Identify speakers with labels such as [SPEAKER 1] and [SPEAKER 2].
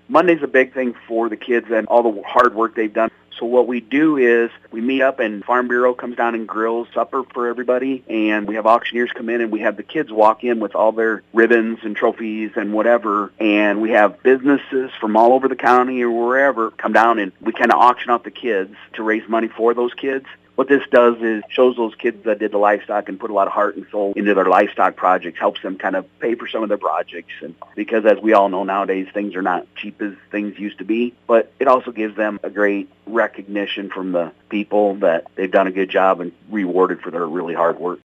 [SPEAKER 1] Monday's a big thing for the kids and all the hard work they've done. So what we do is we meet up and Farm Bureau comes down and grills supper for everybody, and we have auctioneers come in and we have the kids walk in with all their ribbons and trophies and whatever, and we have businesses from all over the county or wherever come down and we kind of auction off the kids to raise money for those kids. What this does is shows those kids that did the livestock and put a lot of heart and soul into their livestock projects, helps them kind of pay for some of their projects. And because as we all know nowadays, things are not cheap as things used to be, but it also gives them a great recognition from the people that they've done a good job and rewarded for their really hard work.